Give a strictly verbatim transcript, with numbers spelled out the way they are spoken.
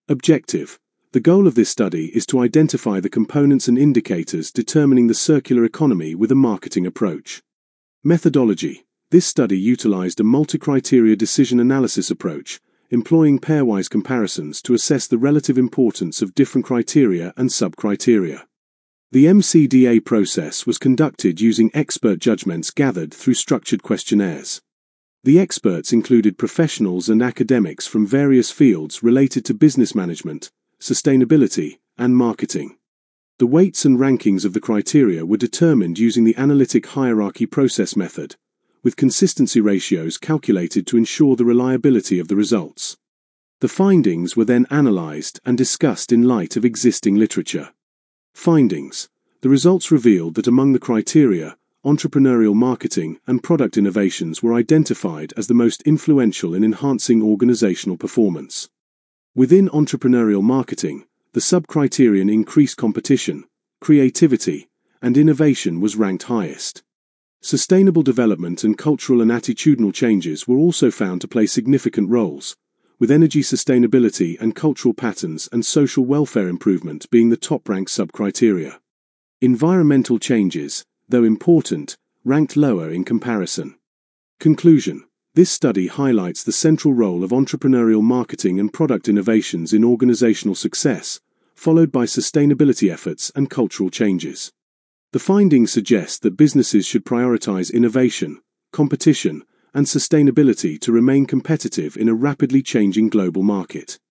Objective. The goal of this study is to identify the components and indicators determining the circular economy with a marketing approach. Methodology. This study utilized a multi-criteria decision analysis approach, employing pairwise comparisons to assess the relative importance of different criteria and sub-criteria. The M C D A process was conducted using expert judgments gathered through structured questionnaires. The experts included professionals and academics from various fields related to business management, sustainability, and marketing. The weights and rankings of the criteria were determined using the analytic hierarchy process method, with consistency ratios calculated to ensure the reliability of the results. The findings were then analyzed and discussed in light of existing literature. Findings. The results revealed that among the criteria, entrepreneurial marketing and product innovations were identified as the most influential in enhancing organizational performance. Within entrepreneurial marketing, the sub-criterion increased competition, creativity, and innovation was ranked highest. Sustainable development and cultural and attitudinal changes were also found to play significant roles, with energy sustainability and cultural patterns and social welfare improvement being the top-ranked sub-criteria. Environmental changes, though important, ranked lower in comparison. Conclusion. This study highlights the central role of entrepreneurial marketing and product innovations in organizational success, followed by sustainability efforts and cultural changes. The findings suggest that businesses should prioritize innovation, competition, and sustainability to remain competitive in a rapidly changing global market.